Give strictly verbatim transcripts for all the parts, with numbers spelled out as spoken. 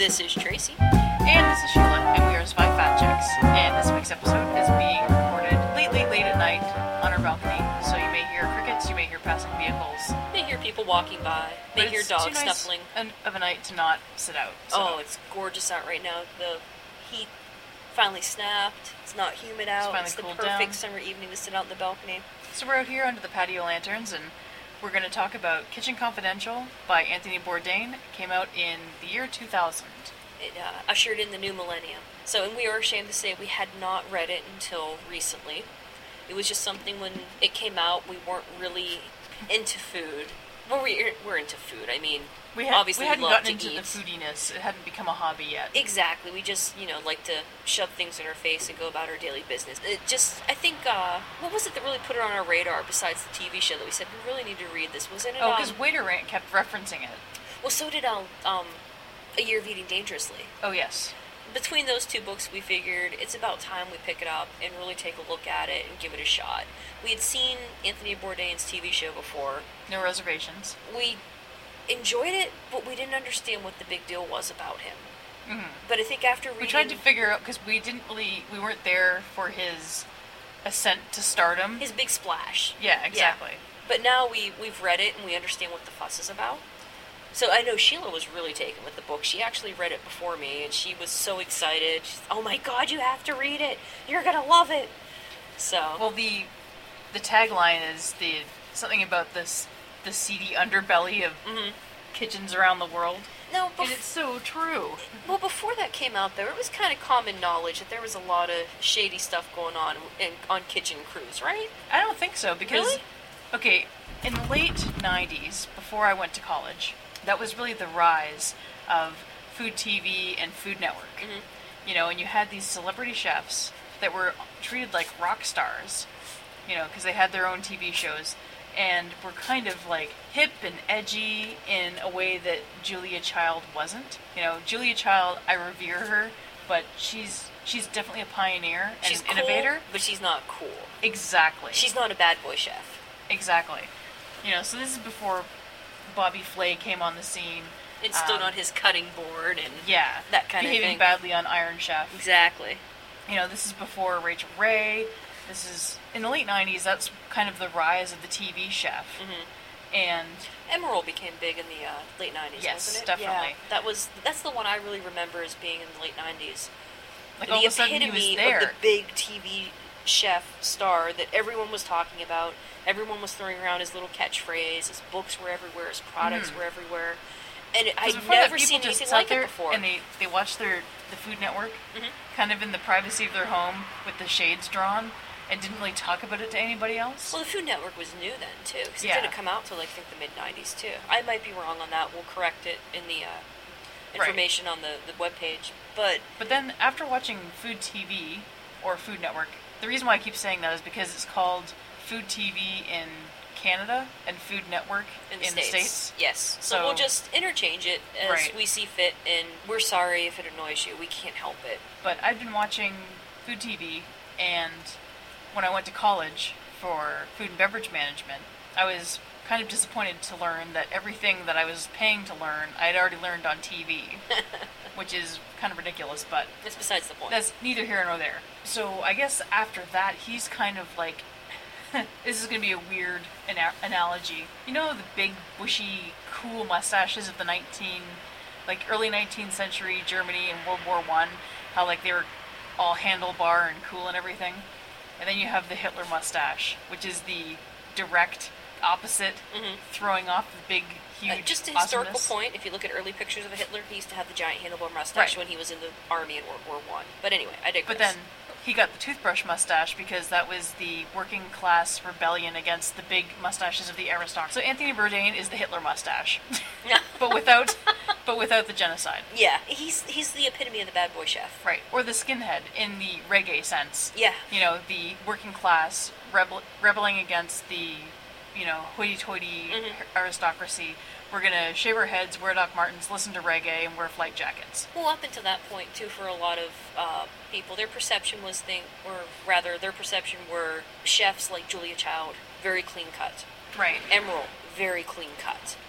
This is Tracy. And this is Sheila, and we are Spy Fact Checks. And this week's episode is being recorded late, late, late at night on our balcony. So you may hear crickets, you may hear passing vehicles. You may hear people walking by, may But hear it's dogs too nice snuffling. an- of a night to not sit out. So. Oh, it's gorgeous out right now. The heat finally snapped. It's not humid out. finally It's the cooled perfect down. summer evening to sit out in the balcony. So we're out here under the patio lanterns, and we're going to talk about Kitchen Confidential by Anthony Bourdain. It came out in the year two thousand. It uh, ushered in the new millennium. So, and we are ashamed to say we had not read it until recently. It was just something when it came out, we weren't really into food. Well, we, we're into food. I mean, We, had, obviously we hadn't love gotten to into eat. the foodiness. It hadn't become a hobby yet. Exactly. We just, you know, like to shove things in our face and go about our daily business. It just, I think, uh, what was it that really put it on our radar besides the T V show that we said, we really need to read this? Wasn't it? Oh, um, because Waiter Rant kept referencing it. Well, so did um, um, A Year of Eating Dangerously. Oh, yes. Between those two books, we figured it's about time we pick it up and really take a look at it and give it a shot. We had seen Anthony Bourdain's T V show before. No reservations. We enjoyed it, but we didn't understand what the big deal was about him. Mm-hmm. But I think after reading... We tried to figure out, because we didn't really, we weren't there for his ascent to stardom. His big splash. Yeah, exactly. Yeah. But now we, we've read it and we understand what the fuss is about. So I know Sheila was really taken with the book. She actually read it before me, and she was so excited. She's, oh my God, you have to read it. You're going to love it. So... Well, the the tagline is the something about this the seedy underbelly of mm-hmm. kitchens around the world. No, And bef- it's so true. well, before that came out, though, it was kind of common knowledge that there was a lot of shady stuff going on in, on kitchen crews, right? I don't think so, because, Really? okay, in the late nineties, before I went to college, that was really the rise of food T V and Food Network. Mm-hmm. You know, and you had these celebrity chefs that were treated like rock stars, you know, because they had their own T V shows, and were kind of like hip and edgy in a way that Julia Child wasn't. You know, Julia Child, I revere her, but she's she's definitely a pioneer and She's an cool, innovator. but she's not cool. Exactly. She's not a bad boy chef. Exactly. You know, so this is before Bobby Flay came on the scene. And stood Um, on his cutting board and Yeah. that kind of behaving thing. badly on Iron Chef. Exactly. You know, this is before Rachel Ray. This is, in the late nineties, that's kind of the rise of the T V chef. Mm-hmm. And, Emerald became big in the uh, late nineties, Yes, wasn't it? definitely. Yeah, that was that's the one I really remember as being in the late nineties. like, The all of a sudden he epitome was there. of the big T V chef star that everyone was talking about. Everyone was throwing around his little catchphrase. His books were everywhere. His products Mhm. were everywhere. And it, 'Cause I'd before that, never people seen just anything sat like there it before. And they, they watched their the Food Network Mhm. kind of in the privacy of their home with the shades drawn and didn't really talk about it to anybody else. Well, the Food Network was new then, too. Because Yeah. it didn't come out till, like, I think, the mid-nineties, too. I might be wrong on that. We'll correct it in the uh, Right. information on the, the webpage. But, But then after watching Food T V or Food Network, the reason why I keep saying that is because it's called Food T V in Canada and Food Network in in, the States. States. Yes. So, So- we'll just interchange it as Right. we see fit, and we're sorry if it annoys you. We can't help it. But I've been watching Food T V, and when I went to college for food and beverage management, I was kind of disappointed to learn that everything that I was paying to learn, I had already learned on T V, which is kind of ridiculous, but That's besides the point. that's neither here nor there. So I guess after that, he's kind of like, this is going to be a weird ana- analogy. You know the big, bushy, cool mustaches of the nineteen, like early nineteenth century Germany in World War One, how like they were all handlebar and cool and everything? And then you have the Hitler mustache, which is the direct opposite, Mhm. throwing off the big, huge Uh, just a historical awesomeness. point, if you look at early pictures of Hitler, he used to have the giant handlebar mustache Right. when he was in the army in World War One. But anyway, I digress. But then he got the toothbrush mustache because that was the working class rebellion against the big mustaches of the aristocracy. So Anthony Bourdain is the Hitler mustache, but without, but without the genocide. yeah, he's he's the epitome of the bad boy chef. Right, or the skinhead in the reggae sense. Yeah. You know, the working class rebel- rebelling against the, you know, hoity-toity Mhm. aristocracy. We're gonna shave our heads, wear Doc Martens, listen to reggae, and wear flight jackets. Well, up until that point, too, for a lot of uh, people, their perception was think, or rather, their perception were chefs like Julia Child, very clean cut. Right. Emerald, very clean cut.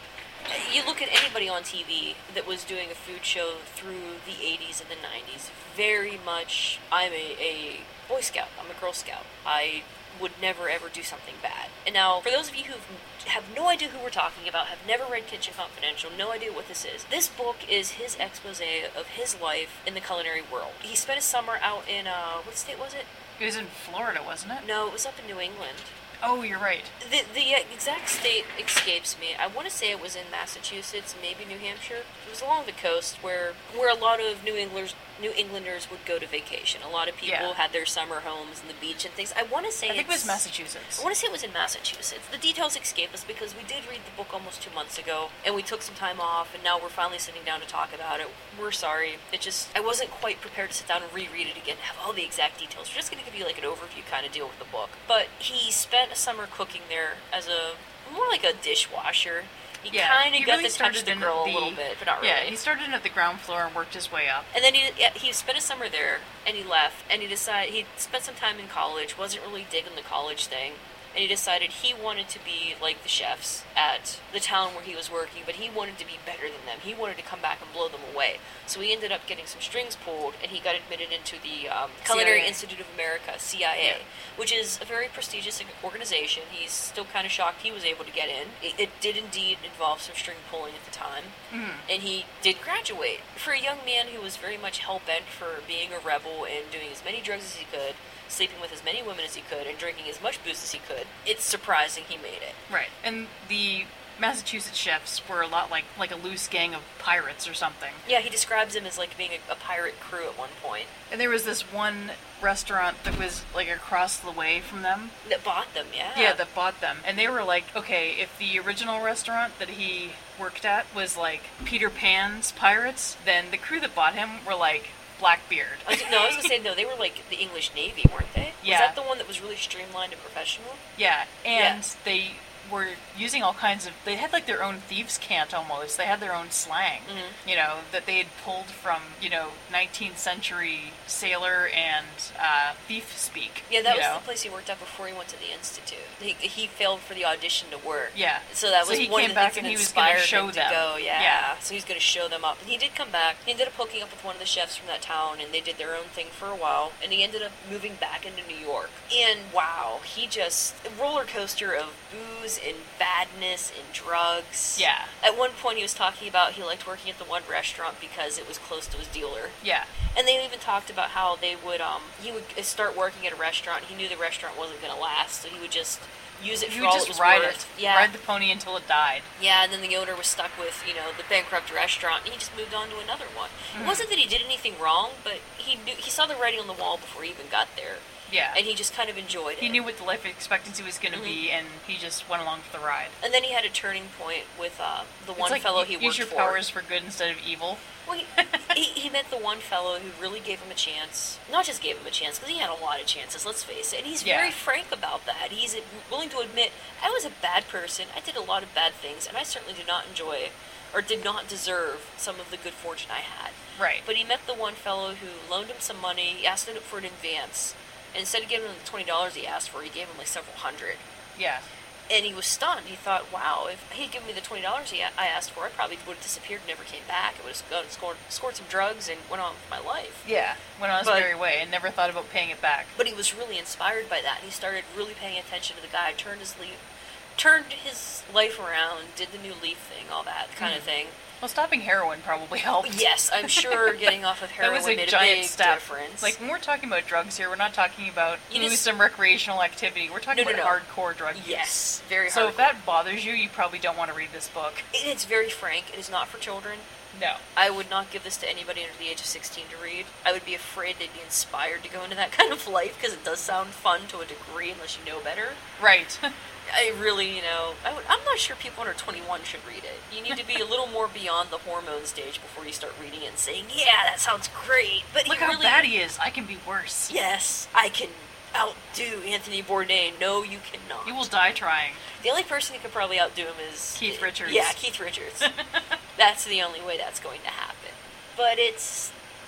You look at anybody on T V that was doing a food show through the eighties and the nineties, very much, I'm a, a Boy Scout, I'm a Girl Scout. I would never ever do something bad. And now, for those of you who have no idea who we're talking about, have never read Kitchen Confidential, no idea what this is, this book is his expose of his life in the culinary world. He spent a summer out in, uh, what state was it? It was in Florida, wasn't it? No, it was up in New England. Oh, you're right. The the exact state escapes me. I want to say it was in Massachusetts, maybe New Hampshire. It was along the coast where where a lot of New Englanders New Englanders would go to vacation. A lot of people Yeah. had their summer homes and the beach and things. I want to say I think it it's- was Massachusetts. I want to say it was in Massachusetts. The details escape us because we did read the book almost two months ago, and we took some time off, and now we're finally sitting down to talk about it. We're sorry. It just, I wasn't quite prepared to sit down and reread it again, have all the exact details. We're just going to give you like an overview kind of deal with the book. But he spent a summer cooking there as a, more like a dishwasher. He Yeah, kind of he got really to touch started the in girl the- a little bit, but not really. Yeah, he started at the ground floor and worked his way up. And then he yeah, he spent a summer there, and he left, and he decided he spent some time in college, wasn't really digging the college thing, and he decided he wanted to be like the chefs at the town where he was working, but he wanted to be better than them. He wanted to come back and blow them away. So he ended up getting some strings pulled, and he got admitted into the um, Culinary C I A. Institute of America, C I A, Yeah. which is a very prestigious organization. He's still kind of shocked he was able to get in. It, it did indeed involve some string pulling at the time, Mhm. and he did graduate. For a young man who was very much hell-bent for being a rebel and doing as many drugs as he could, sleeping with as many women as he could, and drinking as much booze as he could, it's surprising he made it. Right. And the Massachusetts chefs were a lot like like a loose gang of pirates or something. Yeah, he describes him as like being a, a pirate crew at one point And there was this one restaurant that was like across the way from them. that bought them. Yeah. Yeah, that bought them. And they were like, okay, if the original restaurant that he worked at was like Peter Pan's Pirates, then the crew that bought him were like Blackbeard. I was, no, I was gonna say no. They were like the English Navy, weren't they? Yeah. Was that the one that was really streamlined and professional? Yeah, and Yeah. they were using all kinds of. They had like their own thieves' cant almost. They had their own slang, Mhm. you know, that they had pulled from you know nineteenth century sailor and uh, thief speak. Yeah, that you was know? the place he worked at before he went to the institute. He, he failed for the audition to work. Yeah. So that So was he one came of the back things and that he was gonna inspired show him them. to go. Yeah. Yeah. So he's going to show them up, and he did come back. He ended up hooking up with one of the chefs from that town, and they did their own thing for a while. And he ended up moving back into New York. And wow, he just a roller coaster of booze and badness and drugs. Yeah. At one point, he was talking about he liked working at the one restaurant because it was close to his dealer. Yeah. And they even talked about how they would, um, he would start working at a restaurant. He knew the restaurant wasn't going to last, so he would just use it He for would all just it was ride worth. it. Yeah, Ride the pony until it died. yeah. And then the owner was stuck with, you know, the bankrupt restaurant, and he just moved on to another one. Mhm. It wasn't that he did anything wrong, but he knew he saw the writing on the wall before he even got there, Yeah. and he just kind of enjoyed He it. knew what the life expectancy was going to be, and he just went along for the ride. And then he had a turning point with uh, the It's one like, fellow u- he worked use your for. powers for good instead of evil. Well, he, he, he met the one fellow who really gave him a chance. Not just gave him a chance, because he had a lot of chances, let's face it. And he's Yeah. very frank about that. He's willing to admit, I was a bad person, I did a lot of bad things, and I certainly did not enjoy or did not deserve some of the good fortune I had. Right. But he met the one fellow who loaned him some money, he asked him for an advance, and instead of giving him the twenty dollars he asked for, he gave him like several hundred. Yeah. And he was stunned. He thought, wow, if he'd given me the twenty dollars he, I asked for, I probably would have disappeared and never came back. I would have gone and scored, scored some drugs and went on with my life. Yeah. Went on his But- merry way and never thought about paying it back. But he was really inspired by that. He started really paying attention to the guy, turned his leaf, turned his life around, did the new leaf thing, all that kind of Mhm. thing. Well, stopping heroin probably helped. Yes, I'm sure getting off of That heroin was a made giant a big step. difference. Like, when we're talking about drugs here, we're not talking about You ooh, just- some recreational activity. We're talking No, no, about no. hardcore drug use. yes, very So hard. if that bothers you, you probably don't want to read this book. It's very frank. It is not for children. No. I would not give this to anybody under the age of sixteen to read. I would be afraid they'd be inspired to go into that kind of life because it does sound fun to a degree unless you know better. Right. I really, you know, I would, I'm not sure people under twenty-one should read it. You need to be a little more beyond the hormone stage before you start reading it and saying, yeah, that sounds great. But Look he how really, bad he is. I can be worse. yes, I can outdo Anthony Bourdain. No, you cannot. You will die trying. The only person who could probably outdo him is Keith Richards. Yeah, Keith Richards. That's the only way that's going to happen. But it's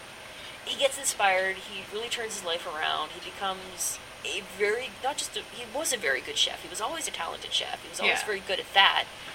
he gets inspired. He really turns his life around. He becomes a very not just a, he was a very good chef. He was always a talented chef. He was always Yeah. very good at that.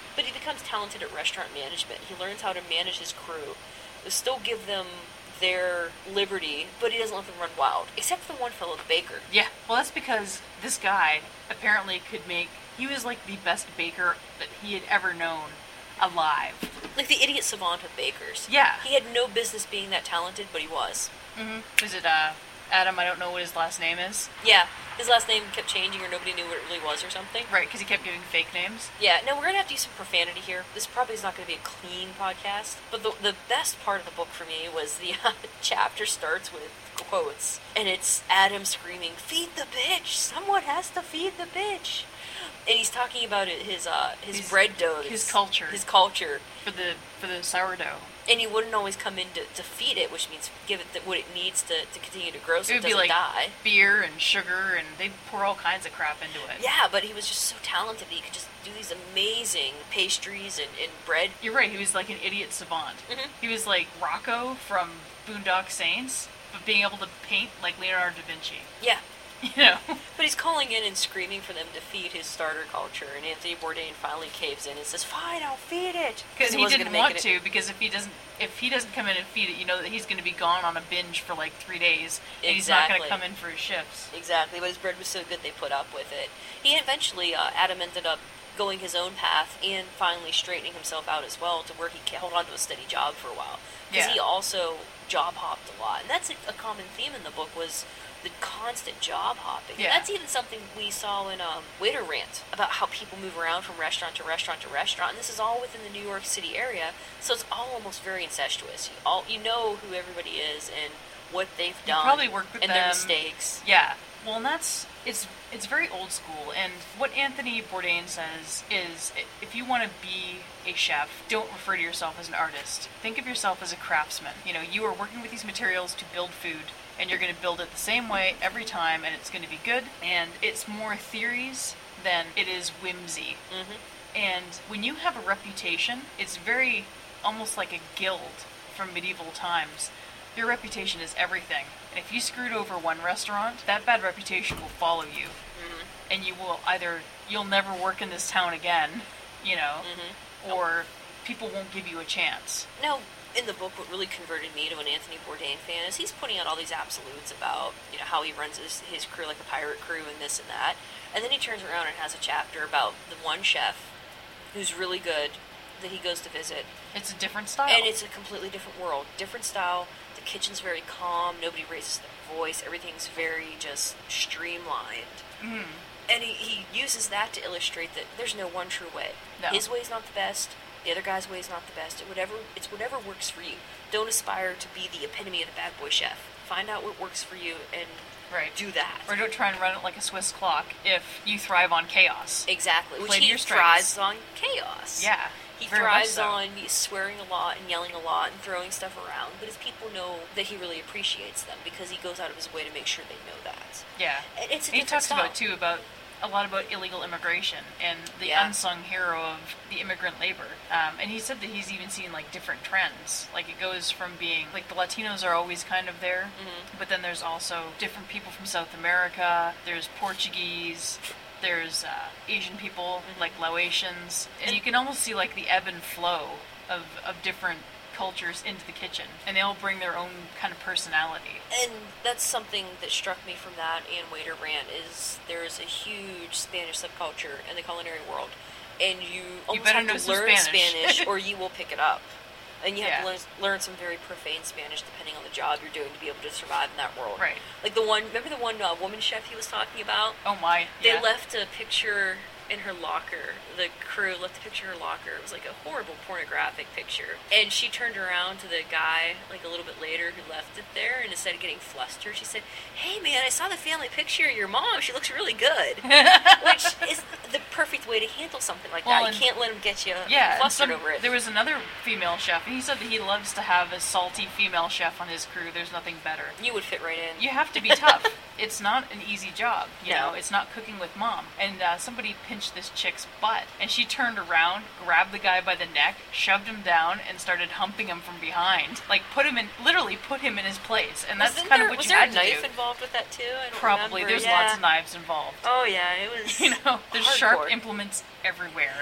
But he becomes talented at restaurant management. He learns how to manage his crew, still give them their liberty, but he doesn't let them run wild. Except for the one fellow, the baker. Yeah, well, that's because this guy apparently could make... He was like the best baker that he had ever known alive. Like the idiot savant of bakers. Yeah. He had no business being that talented, but he was. Mm-hmm. Was it, uh, Adam? I don't know what his last name is. Yeah. His last name kept changing or nobody knew what it really was or something. Right, because he kept giving fake names. Yeah, no, we're going to have to use some profanity here. This probably is not going to be a clean podcast. But the, the best part of the book for me was the uh, chapter starts with quotes. And it's Adam screaming, "Feed the bitch! Someone has to feed the bitch!" And he's talking about it, his uh, his, his bread doughs. His culture. His culture. For the for the sourdough. And he wouldn't always come in to, to feed it, which means give it the, what it needs to, to continue to grow so it, it doesn't be like die. Beer and sugar, and they pour all kinds of crap into it. Yeah, but he was just so talented that he could just do these amazing pastries and, and bread. You're right, he was like an idiot savant. Mm-hmm. He was like Rocco from Boondock Saints, but being able to paint like Leonardo da Vinci. Yeah. You know? But he's calling in and screaming for them to feed his starter culture, and Anthony Bourdain finally caves in and says, "Fine, I'll feed it." Because he, he didn't want it. to, because if he doesn't if he doesn't come in and feed it, you know that he's going to be gone on a binge for like three days, and exactly. he's not going to come in for his shifts. Exactly, but his bread was so good they put up with it. He eventually, uh, Adam ended up going his own path and finally straightening himself out as well to where he held on to a steady job for a while. Because yeah. he also job hopped a lot, and that's a, a common theme in the book was the constant job hopping. Yeah. And that's even something we saw in um, Waiter Rant, about how people move around from restaurant to restaurant to restaurant. And this is all within the New York City area, so it's all almost very incestuous. You, all, you know who everybody is and what they've You done probably worked with and them. their mistakes. Yeah. Well, and that's, it's it's very old school, and what Anthony Bourdain says is, if you want to be a chef, don't refer to yourself as an artist. Think of yourself as a craftsman. You know, you are working with these materials to build food, and you're going to build it the same way every time, and it's going to be good, and it's more theories than it is whimsy. Mm-hmm. And when you have a reputation, it's very, almost like a guild from medieval times. Your reputation is everything. And if you screwed over one restaurant, that bad reputation will follow you. Mm-hmm. And you will either, you'll never work in this town again, you know, Mm-hmm. or people won't give you a chance. No. In the book, what really converted me to an Anthony Bourdain fan is he's putting out all these absolutes about, you know, how he runs his, his crew like a pirate crew and this and that. And then he turns around and has a chapter about the one chef who's really good that he goes to visit. It's a different style. And it's a completely different world. Different style. The kitchen's very calm. Nobody raises their voice. Everything's very just streamlined. Mm. And he, he uses that to illustrate that there's no one true way. No. His way's not the best. The other guy's way is not the best. It whatever it's whatever works for you. Don't aspire to be the epitome of the bad boy chef. Find out what works for you and right. do that. Or don't try and run it like a Swiss clock if you thrive on chaos. Exactly. Which Play to he your strengths. thrives on chaos. Yeah. He very thrives much so. on swearing a lot and yelling a lot and throwing stuff around, but his people know that he really appreciates them because he goes out of his way to make sure they know that. Yeah. And it's a And he different talks style. about, too, about a lot about illegal immigration and the Yeah. unsung hero of the immigrant labor. Um, and he said that he's even seen like different trends. Like it goes from being like the Latinos are always kind of there, Mhm. but then there's also different people from South America. There's Portuguese. There's uh, Asian people Mhm. like Laotians, and, And- you can almost see like the ebb and flow of of different cultures into the kitchen, and they all bring their own kind of personality. And that's something that struck me from that and Waiter Rant is there's a huge Spanish subculture in the culinary world, and you almost better have know to some learn Spanish. Spanish or you will pick it up. And you have Yeah. to learn, learn some very profane Spanish depending on the job you're doing to be able to survive in that world. Right. Like the one, remember the one uh, woman chef he was talking about? Oh my! They Yeah. left a picture in her locker. The crew left a picture in her locker. It was like a horrible pornographic picture. And she turned around to the guy like a little bit later who left it there, and instead of getting flustered, she said, "Hey man, I saw the family picture of your mom. She looks really good." Which is the perfect way to handle something like Well, that. and- You can't let them get you Yeah, and flustered some, over it. there was another female chef, and he said that he loves to have a salty female chef on his crew. There's nothing better. You would fit right in. You have to be tough. It's not an easy job, you No. know. It's not cooking with mom. And uh, somebody pinched this chick's butt, and she turned around, grabbed the guy by the neck, shoved him down, and started humping him from behind. Like put him in, literally put him in his place. And that's Wasn't kind there, of what was you there had a to knife do. involved with that too? I don't Probably. remember. There's Yeah. lots of knives involved. Oh yeah, it was. You know, there's sharp hardcore. implements everywhere.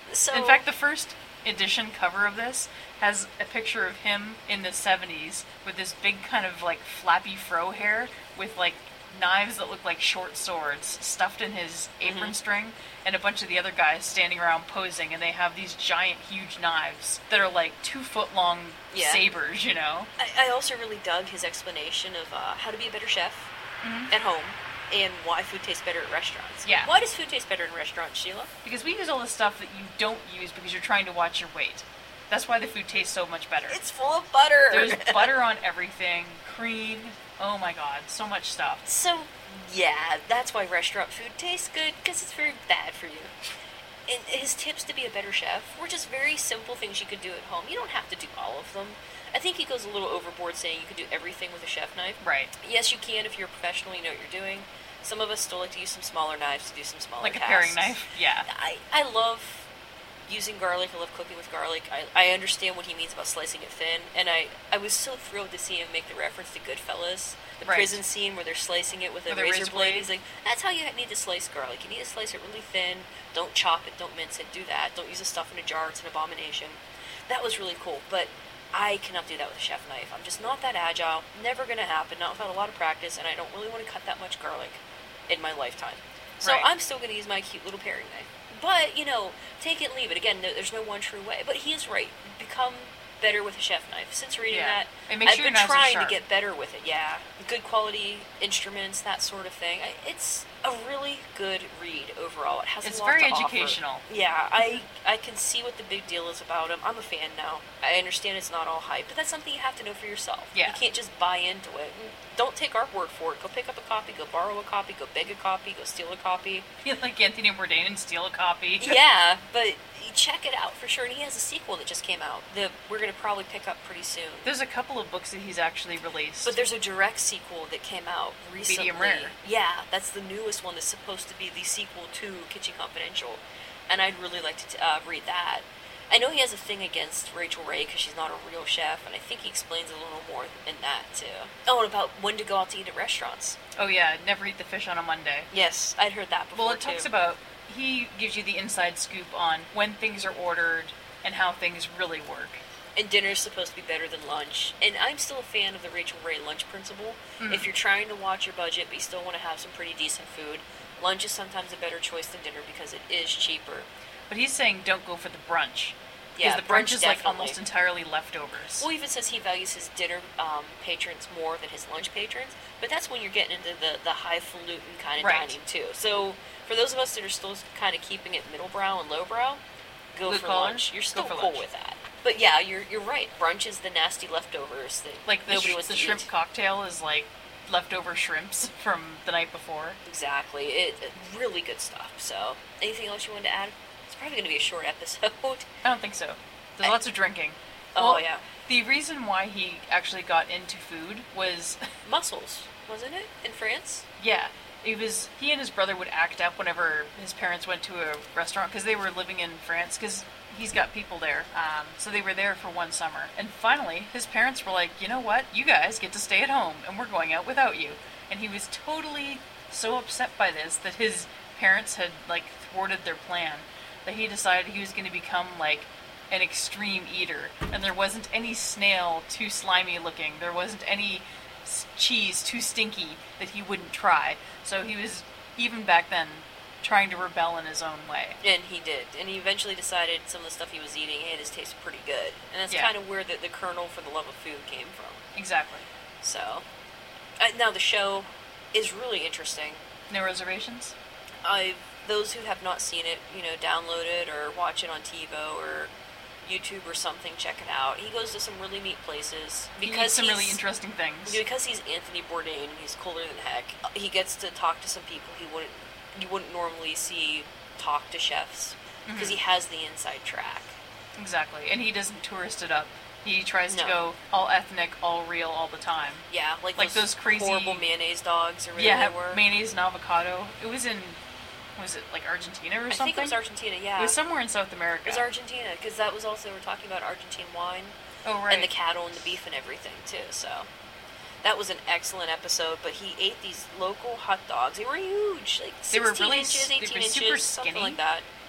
So in fact, the first edition cover of this has a picture of him in the seventies with this big kind of like flappy fro hair with like knives that look like short swords stuffed in his apron mm-hmm. string, and a bunch of the other guys standing around posing, and they have these giant, huge knives that are like two foot long yeah. sabers, you know? I, I also really dug his explanation of uh, how to be a better chef mm-hmm. at home and why food tastes better at restaurants. Yeah. Why does food taste better in restaurants, Sheila? Because we use all the stuff that you don't use because you're trying to watch your weight. That's why the food tastes so much better. It's full of butter. There's butter on everything, cream. Oh my god, so much stuff. So, yeah, that's why restaurant food tastes good, because it's very bad for you. And his tips to be a better chef were just very simple things you could do at home. You don't have to do all of them. I think he goes a little overboard saying you could do everything with a chef knife. Right. Yes, you can if you're a professional, you know what you're doing. Some of us still like to use some smaller knives to do some smaller like tasks. Like a paring knife? Yeah. I, I love using garlic. I love cooking with garlic. I, I understand what he means about slicing it thin. And I, I was so thrilled to see him make the reference to Goodfellas. The right. prison scene where they're slicing it with a with razor, razor blade. blade. He's like, that's how you need to slice garlic. You need to slice it really thin. Don't chop it. Don't mince it. Do that. Don't use the stuff in a jar. It's an abomination. That was really cool. But I cannot do that with a chef knife. I'm just not that agile. Never going to happen. Not without a lot of practice. And I don't really want to cut that much garlic in my lifetime. So right. I'm still going to use my cute little paring knife. But, you know, take it and leave it. Again, no, there's no one true way. But he is right. Become better with a chef knife. Since reading yeah. that, and make I've sure been your knives are trying sharp. to get better with it. Yeah. Good quality instruments, that sort of thing. I, it's a really good read overall. It has it's a lot very to educational. Offer. Yeah, I I can see what the big deal is about him. I'm a fan now. I understand it's not all hype, but that's something you have to know for yourself. Yeah. You can't just buy into it. Don't take our word for it. Go pick up a copy, go borrow a copy, go beg a copy, go steal a copy. Like Anthony Bourdain and steal a copy. Yeah, but check it out for sure. And he has a sequel that just came out that we're going to probably pick up pretty soon. There's a couple of books that he's actually released. But there's a direct sequel that came out recently. Medium Rare. Yeah, that's the newest one that's supposed to be the sequel to Kitchen Confidential. And I'd really like to uh, read that. I know he has a thing against Rachel Ray because she's not a real chef, and I think he explains a little more in that, too. Oh, and about when to go out to eat at restaurants. Oh, yeah, never eat the fish on a Monday. Yes, I'd heard that before, Well, it too. talks about, he gives you the inside scoop on when things are ordered and how things really work. And dinner's supposed to be better than lunch. And I'm still a fan of the Rachel Ray lunch principle. Mm-hmm. If you're trying to watch your budget, but you still want to have some pretty decent food, lunch is sometimes a better choice than dinner because it is cheaper. But he's saying don't go for the brunch. Yeah, because the brunch, brunch is like definitely. almost entirely leftovers. Well, he even says he values his dinner um, patrons more than his lunch patrons, but that's when you're getting into the, the highfalutin kind of right. dining, too. So, for those of us that are still kind of keeping it middlebrow and lowbrow, go Blue for collar? lunch. You're still Go for cool lunch. with that. But yeah, you're you're right. Brunch is the nasty leftovers that like the, nobody sh- wants the to shrimp eat. cocktail is like leftover shrimps from the night before. Exactly. It, it really good stuff. So, anything else you wanted to add? It's probably going to be a short episode. I don't think so. There's I- lots of drinking. Oh, Well, yeah. The reason why he actually got into food was, Mussels, wasn't it? In France? yeah, it was, he and his brother would act up whenever his parents went to a restaurant, because they were living in France, because he's got people there. Um, so they were there for one summer. And finally, his parents were like, you know what? You guys get to stay at home, and we're going out without you. And he was totally so upset by this that his parents had, like, thwarted their plan, that he decided he was going to become, like, an extreme eater. And there wasn't any snail too slimy looking. There wasn't any s- cheese too stinky that he wouldn't try. So he was, even back then, trying to rebel in his own way. And he did. And he eventually decided some of the stuff he was eating, hey, this tastes pretty good. And that's Yeah. kind of where the, the kernel for the love of food came from. Exactly. So, uh, now the show is really interesting. No reservations? I those who have not seen it, you know, download it or watch it on TiVo or YouTube or something, check it out. He goes to some really neat places He because eats some he's, really interesting things. because he's Anthony Bourdain and he's cooler than heck. He gets to talk to some people he wouldn't you wouldn't normally see talk to chefs because Mhm. he has the inside track. Exactly. And he doesn't tourist it up. He tries to No. go all ethnic, all real, all the time. Yeah, like, Like those, those crazy- horrible mayonnaise dogs or whatever Yeah, they were. mayonnaise and avocado. It was in, was it like Argentina or I something? think it was Argentina. Yeah, It was somewhere in South America. It was Argentina because that was also we're talking about Argentine wine. Oh, right. And the cattle and the beef and everything too. So that was an excellent episode. But he ate these local hot dogs. They were huge, like They were sixteen really inches, s- they eighteen were super inches, something skinny. like that.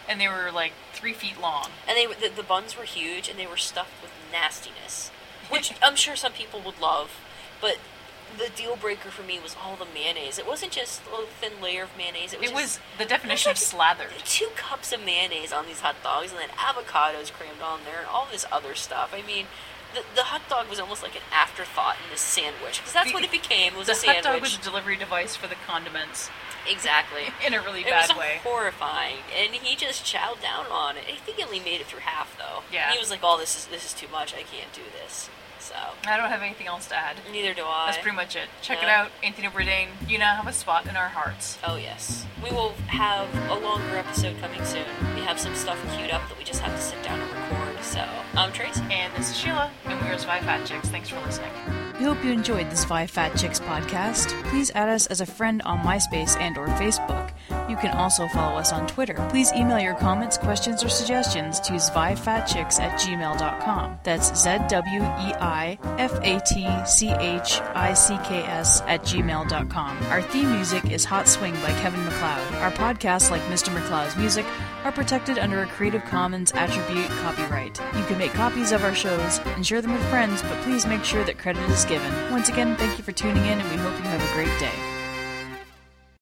And they were like three feet long. And they the, the buns were huge, and they were stuffed with nastiness, which I'm sure some people would love. But the deal breaker for me was all the mayonnaise. It wasn't just a thin layer of mayonnaise. It was, It just, was the definition of like slathered. Two cups of mayonnaise on these hot dogs, and then avocados crammed on there, and all this other stuff. I mean, the, the hot dog was almost like an afterthought in this sandwich, because that's The- what it became. It was The a sandwich. hot dog was a delivery device for the condiments. Exactly. In a really It bad was way. horrifying, and he just chowed down on it. I think he only made it through half, though. Yeah. He was like, "Oh, this is this is too much. I can't do this." So I don't have anything else to add. neither do I. That's pretty much it. Check it Yeah. out. Anthony Bourdain, you now have a spot in our hearts. Oh yes, we will have a longer episode coming soon. We have some stuff queued up that we just have to sit down and record. So I'm Tracy. And this is Sheila, and we're Spy Fat Chicks. Thanks for listening. We hope you enjoyed this Vi Fat Chicks podcast. Please add us as a friend on MySpace and or Facebook. You can also follow us on Twitter. Please email your comments, questions, or suggestions to zwifatchicks at gmail dot com. That's Z W E I F A T C H I C K S at gmail dot com. Our theme music is Hot Swing by Kevin MacLeod. Our podcasts, like Mister MacLeod's music, are protected under a Creative Commons Attribute copyright. You can make copies of our shows and share them with friends, but please make sure that credit is given. Once again, thank you for tuning in, and we hope you have a great day.